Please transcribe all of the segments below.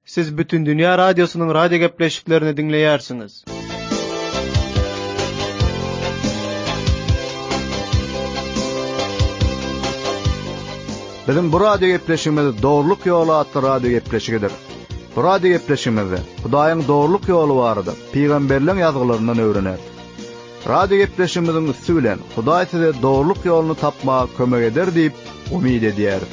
Siz bütün dünya radyosunun radyo gepleşiklerini dinleyersiniz. Bizim bu radyo gepleşigimiz Doğruluk Yolu adlı radyo gepleşigidir. Bu radyo gepleşigimizde Hudaýyň doğruluk ýoly barada peýgamberliň ýazgylарyndan öwrenär. Radyo gepleşigimizin üstü bilen Hudaý size doğruluk ýoluny tapmaga kömek eder diýip umyt edýär.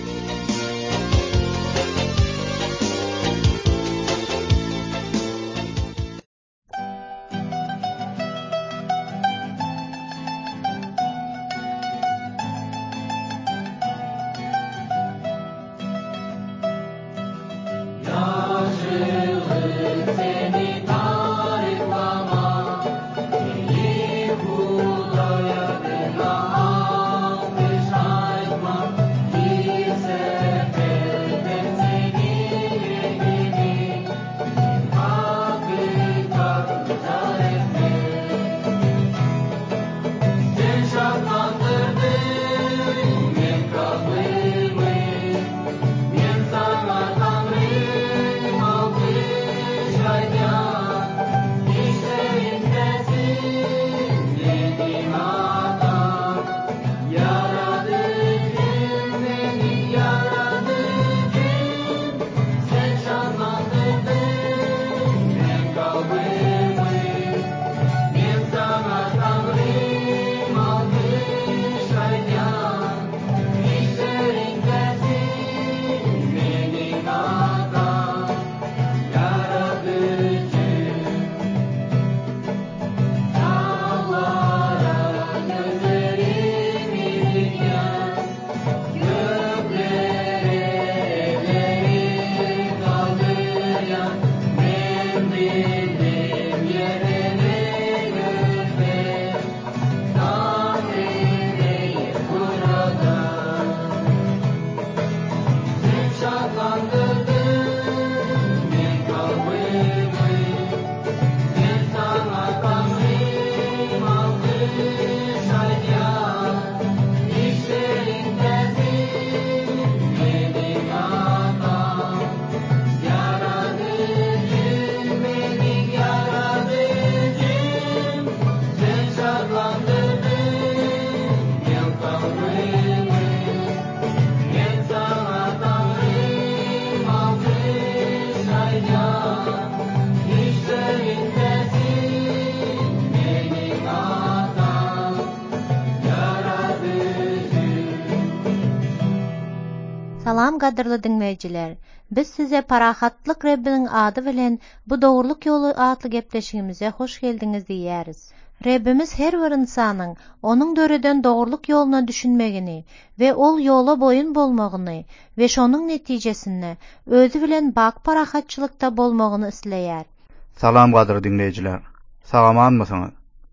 Salam gadyrly dinleýijiler. Biz size Parahatlyk Rabbiniň ady bilen bu dogurluk ýolu atly gepleşigimize hoş geldiňiz diýäris. Rabbimiz her bir insanyň onuň döreden dogurluk ýoluna düşünmegini we ol ýola boyun bolmagyny we şonuň netijesinde özü bilen bak parahatçylykda bolmagyny isleýär. Salam gadyrly dinleýijiler. Salamanmysyňyz?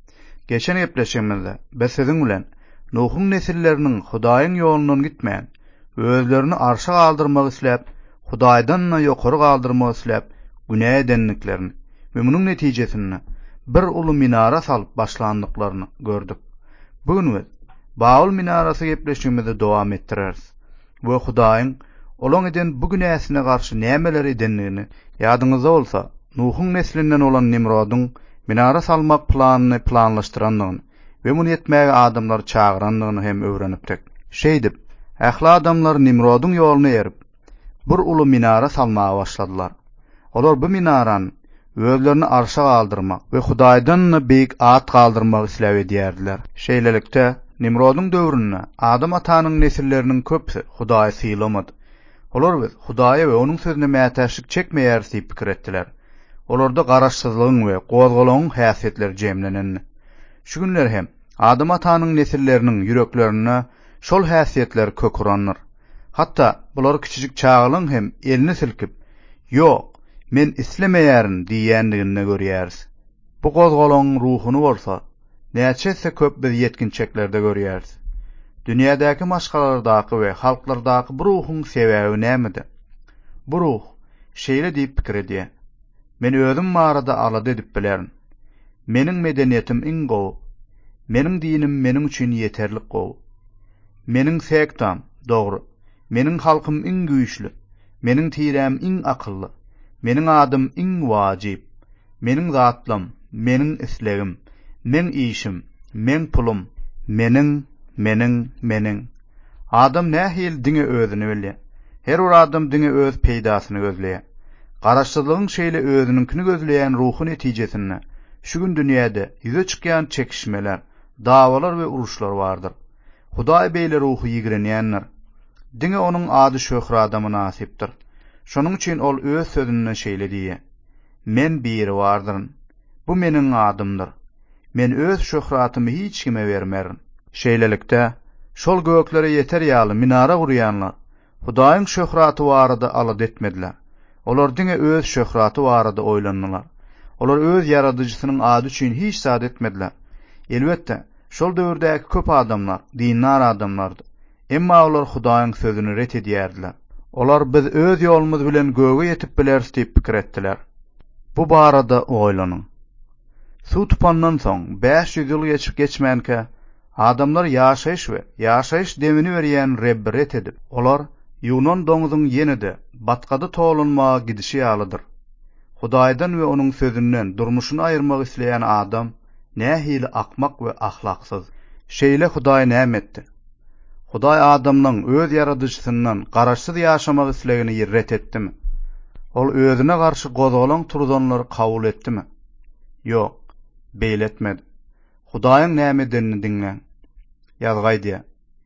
Geçen gepleşigimizde biz siziň bilen Nuh'un nesilleriniň Hudaýyň ýolundan gitmeýän, özlerini arşa galdyrmak isläp, Hudaýdan ýokary galdyrmak isläp, günä edenliklerini we munyň netijesinde bir uly minara salyp başlandyklaryny gördük. Bugün biz Baul minarasy gepleşigimizi dowam etdireriz. Bu Hudaýyň olaň eden bu günäsine garşy nämeler edenligini ýadyňyzda bolsa, Nuh'un neslinden olan Nimrodyň minara salmak planyny planlaşdyrandygyny we muny etmäge adamlar çagyrandygyny hem öwrenipdik. Şeýdip, ähli adamlar Nimrodyň ýoluna erip, bir uly minara salmaga başladylar. Olar bu minarany özlerini arşa galdyrmak we Hudaýdan beýik at galdyrmak isläp edýärdiler. Şeýlelikde Nimrodyň döwründe Adam atanyň nesilleriniň köpsi Hudaýy sylamady. Olar biz Hudaýa we onuň sözüne mätäşlik çekmeýäris diýip pikir etdiler. Olarda garaşsyzlygyň we gozgalagyň häsiýetleri jemlenenni. Şu günler hem Adam atanyň nesilleriniň ýüreklerine şol häsiýetler köküranlar. Hatta bular kiçijik çağılyň hem elini silkip, "Ýok, men islemeýärin" diýendigini görýäris. Bu gozgalagyň ruhuny bolsa, näçe köp biz yetkinçeklerde görýäris. Dünýädäki maşgalardaky we halklardaky bu ruhyň sebäbi nämedi? Bu ruh şeýle diýip pikir edýär. Men özüm marada alady edip bilerim. Meniň medeniýetim iň gowy. Meniň dinim meniň üçin ýeterlik gowy. Meniň sektam dogry. Meniň halkym iň güýçli. Meniň tirem iň akylly. Meniň adym iň wajib, meniň zatlam, meniň islegim, men işim, men pulum, meniň. Adam nähil diňe özüni bilýär. Her bir adam diňe öz peýdasyny gözleýär. Garaşsyzlygyň şeýle özüninkini gözleýän ruhy netijesinde şu gün dünýäde ýüze çykýan çekişmeler, dawalar we uruşlar bardyr. Hudaý beýle ruhy ýigrenýänler. Diňe onuň ady şöhrat nasipdir. Şonuň üçin ol öz sözünden şeýle diýär: Men biri bardyryn. Bu meniň adymdyr. Men öz şöhratymy hiç kime bermerin. Şeýlelikde şol göklere yeter ýaly minara gurýanlar Hudaýyň şöhraty barada alad etmediler. Olar diňe öz şöhraty barada oýlandylar. Olar öz yaradyjysynyň ady üçin hiç zat etmediler. Elbetde şol döwürdäki köp adamlar dinlar adamlardy. Emma olar Hudaýyň sözüni ret edýärdiler. Olar biz öz ýolumyz bilen göge ýetip bileriz diýip pikir etdiler. Bu barada oýlanyň. Suw tupandan soň 500 ýyl geçmänke adamlar ýaşaýyş demini berýän Rebbi ret edip, olar Yunan doňuzyň ýenide batkada toğlanmaga gidişi ýalydyr. Hudaýdan we onuň sözünden durmuşyny aýyrmak isleýän adam nähili akmak we ahlaksyz. Şeýle Hudaý näme etdi? Hudaý adamyň öz yaradyjysyndan garaşsyz ýaşamak islegini ýerret etdimi? Ol özüne garşy gozalan turzanlary kabul etdimi? Ýok, beýle etmedi. Hudaýyň näme denini diňleň. Ýazgaýdy.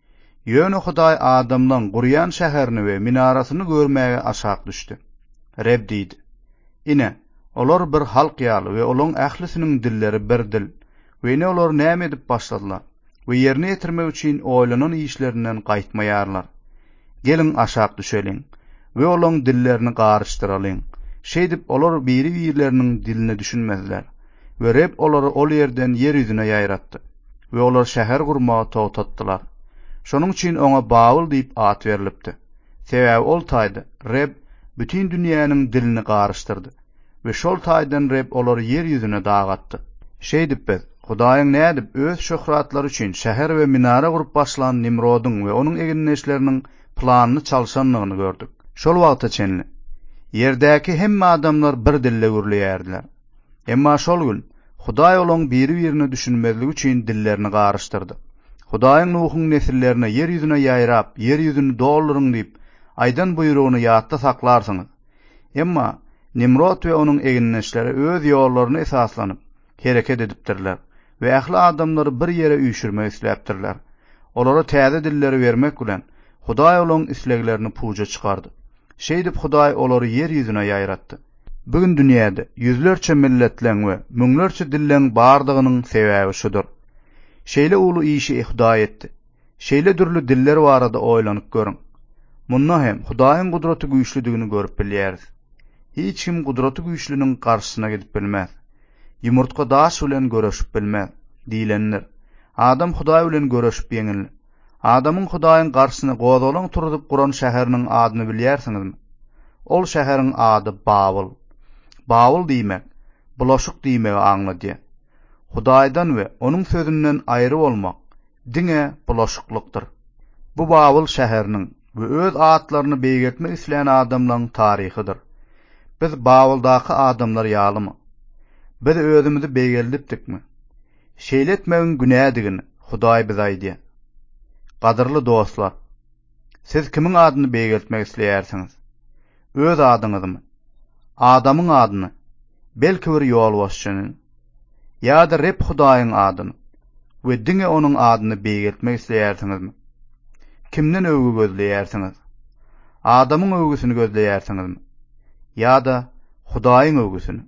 Ýöne Hudaý adamdan gurýan şäherini we minarasyny görmäge aşak düşdi. Reb diýdi: "Ine, olar bir halk ýaly we olaň ählisiniň dilleri bir dil. We ine olar näme edip başladylar? We ýerine ýetirmek üçin oýlanan işlerinden gaýtmaýarlar. Gelin aşak düşeliň we olaň dillerini garşdyralyň. Şeý dip olar biri-birleriniň dilini düşünmezler. We Reb olary ol ýerden ýer ýüzüne ýaýratdy. We olar şäher gurmagy toğtatdylar. Şonuň üçin oňa Babul diýip at berilipdi. Sebäbi ol taýda Reb bütün dünýäniň dilini garşdyrdy we şol taýdan Reb olary ýer ýüzüne dagatdy. Şeý dip biz Hudaýyň nädip öz şöhratlary üçin şäher we minara gurup başlan Nimrodyň we onuň eginleşleriniň planyny çalşanlygyny gördük. Şol wagta çenli ýerdäki hemme adamlar bir dille gürleýärdiler. Emma şol gün Hudaý olaň biri-birini düşünmezligi üçin dillerini garşdyrdy. Hudaýyň Nuhyň nesillerine yer ýüzüne ýaýrap, yer ýüzüni doldurun diýip, aýdan buýrugyny ýatda saklarsyňyz. Emma Nimrod we onuň eginleşleri öz ýollaryna esaslanyp hereket edipdirler we ähli adamlary bir ýere üýşürmek isläpdirler. Olara täze dilleri bermek bilen Hudaý olaň isleglerini puja çykardy. Şeý dip Hudaý olary yer ýüzüne ýaýratdy. Bugün dünýäde ýüzlerçe milletleň we müňlerçe dilleň bardygynyň sebäbi şudur. Şeýle ulu işi Hudaý etdi. Şeýle dürlü diller barada oýlanyp görüň. Munna hem Hudaýyň gudraty güýçlüdigini görüp bilýäris. Hiç kim gudraty güýçlüniň garşysyna gidip bilmez. Ýumurtka daş bilen göreşip bilmez diýlenler. Adam Hudaý bilen göreşip ýeňil. Adamyň Hudaýyň garşysyna gozalan turup guran şäheriniň adyny bilýärsiňizmi? Ol şäheriň ady Babul. Babul diýmek, bulaşyk diýmegi aňlady. Hudaýdan we onuň sözünden aýry bolmak diňe bulaşyklykdyr. Bu Babul şäheriniň we öz atlaryny beýgetmek isleýän adamlaryň taryhydyr. Biz Babuldaky adamlar ýalymy? Biz özümizi beýgeldipdikmi? Şeýletmegiň günädigini Hudaý bize aýdy. Gadyrly dostlar, siz kimiň adyny beýgeltmek isleýärsiňiz? Öz adyňyzmy? Adamyň adyny? Belki bir ýol başçynyň? Ýa-da Reb Hudaýyň adyny we diňe onuň adyny beýgeltmek isleýärsiňizmi? Kimden öwgü gözleýärsiňiz? Adamyň öwgüsini gözleýärsiňizmi? Ýa-da Hudaýyň öwgüsini?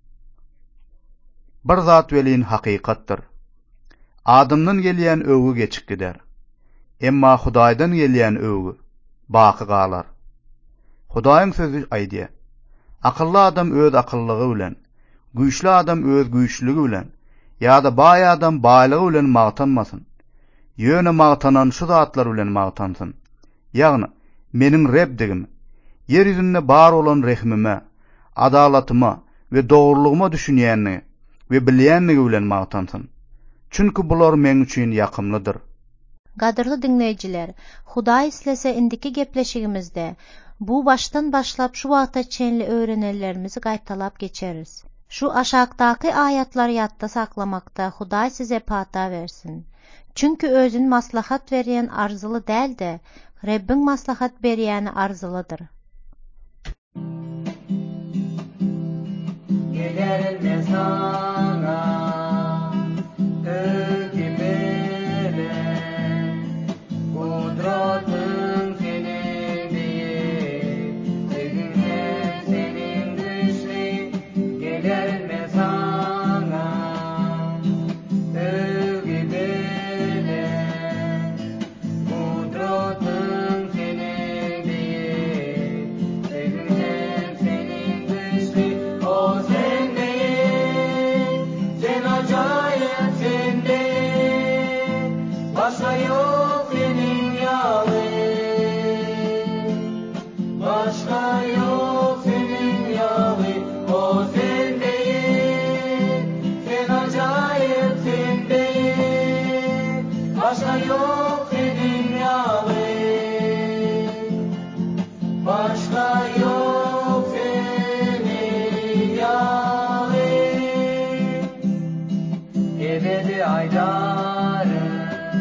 Bir zat welin hakykatdyr. Adamdan gelýän öwgü geçip gider. Emma Hudaýdan gelýän öwgü baky galar. Hudaýyň sözü aýdy: Akylly adam öz akyllygy bilen, güýçlü adam öz güýçlügi bilen, ýa-da baý adam baýlygy bilen magtanmasyn. Ýöne magtanan şu zatlar bilen magtansyn. Ýagny meniň Rebdigim, yer ýüzünde bar bolan rehmime, adalatyma we dogurluguma düşünýänni we bilýänligi bilen magtansyn. Çünki bular men üçin ýakymlydyr. Gadyrly dinleýijiler, Hudaý islese indiki gepleşigimizde Bu baştan başlap şu wagta çenli öğrenellerimizi gaýtalap geçeriz. Şu aşağıdaki ayatlar yadda saklamakta Hudaý size pata versin. Çünkü özün maslahat berýän arzuly däl de, Rebbin maslahat berýäni arzulydyr. Gelerim sana ögibele kudratın senin değil sevgin senin güçlü gelerim sana ögibele kudratın senin değil sevgin senin güçlü o sen değil sen acayip sen değil başka yok senin yağın başka yok senin yağın o sen değil sen acayip sen değil başka yok senin yağın başka yok senin yağın ebedi aydarı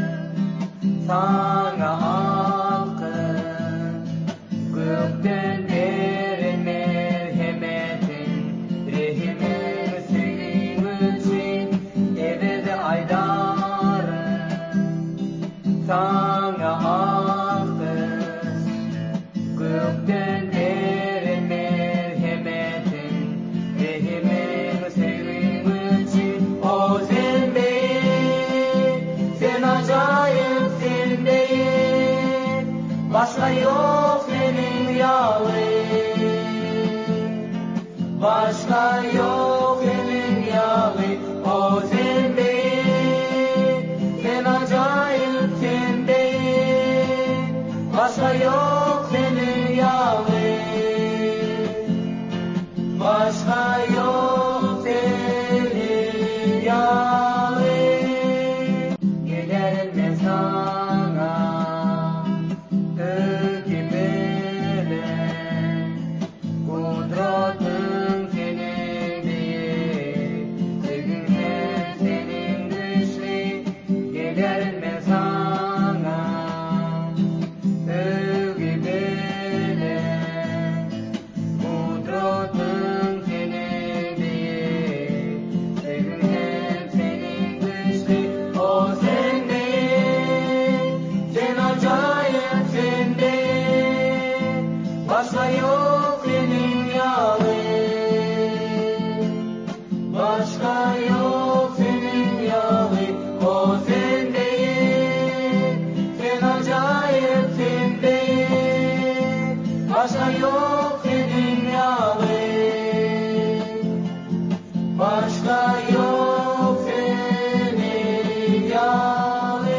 sana halkın gökten verin merhametin rehimin senin için ebedi aydarı sana halkın gökten verin merhametin rehimin senin için o sen değil sen acayip sen değil başka yok senin yağın başka yok senin yağın o sen değil sen acayip sen değil başka yok senin yağın başka yok senin yağın gelerim sana ögibele kudratın senin değil sevgin senin güçlü gelerim sana ögibele kudratın senin değil sevgin senin güçlü o sen değil sen acayip sen değil başka yok senin yağın başka yok senin yağın o sen değil sen acayip sen değil başka yok senin yağın başka yok senin yağın.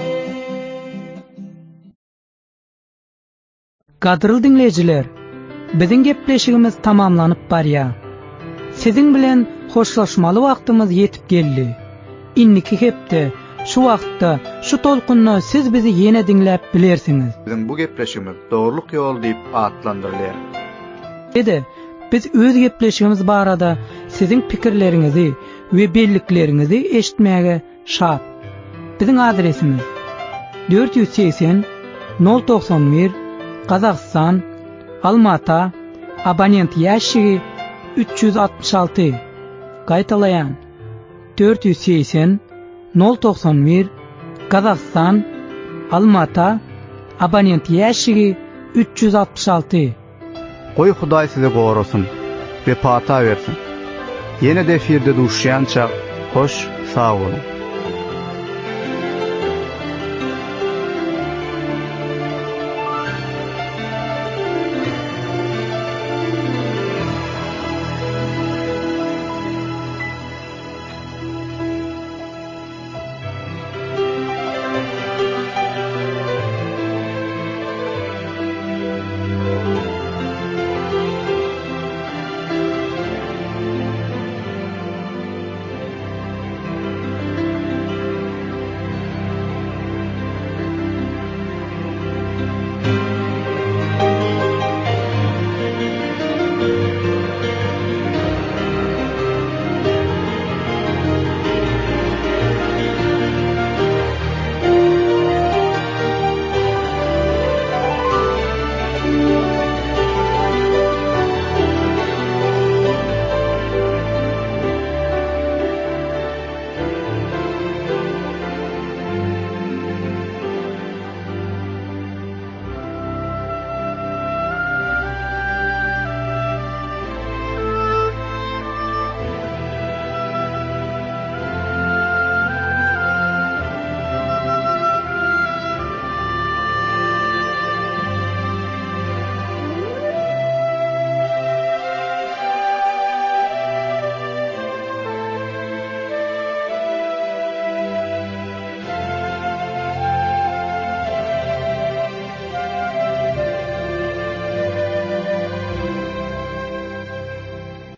Gadryl dinleyijiler, biziň gepleşigimiz tamamlanyp barýar. Siziň bilen hoşlaşmaly wagtymyz yetip geldi. Inniki hepde, şu wagtda, şu tolkunna siz bizi ýene dinläp bilersiňiz. Bizim bu gepleşigimiz dogruluk ýol diýip atlandyrylýar. Ede, biz öz gepleşigimiz barada siziň pikirleriňizi we belliklerinizi eşitmäge şat. Biziň adresimiz 480 091 Kazakistan, Almata, abonent ýaşygy 366. Gaýtalaýan 480 091 Kazakistan, Almata, abonent ýaşygy 366. Goý Hudaý sizi gorasun we pata bersin. Ýene de efirde duşýança hoş, sag bolun.